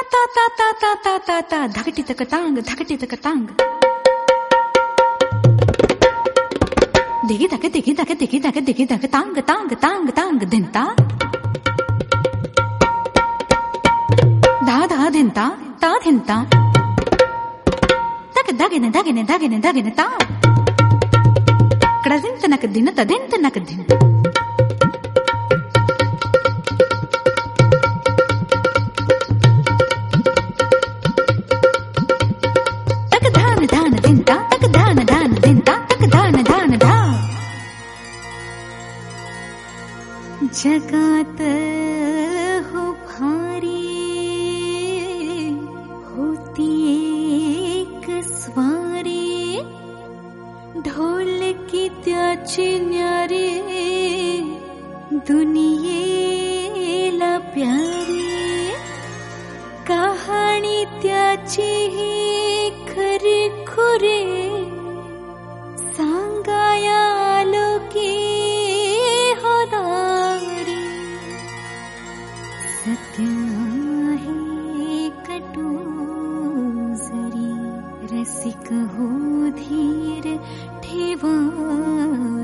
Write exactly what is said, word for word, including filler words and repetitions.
ता ता ता ता ता ता ता धकटी तक तांग धकटी तक तांग दिगी धक दिगी धक दिगी धक दिगी धक तांग तांग तांग तांग धिंता धा धा धिंता ता धिंता तक दगिने दगिने दगिने दगिने ता कडजिंत नक दिन तदिंत नक दिन जगात हो भारी होती एक स्वारी ढोल की त्याची न्यारी दुनियेला प्यारी कहाणी त्याची ही खरी खुरे सांगाया आलो की सत्य आहे कटू जरी रसिक हो धीर ठेवा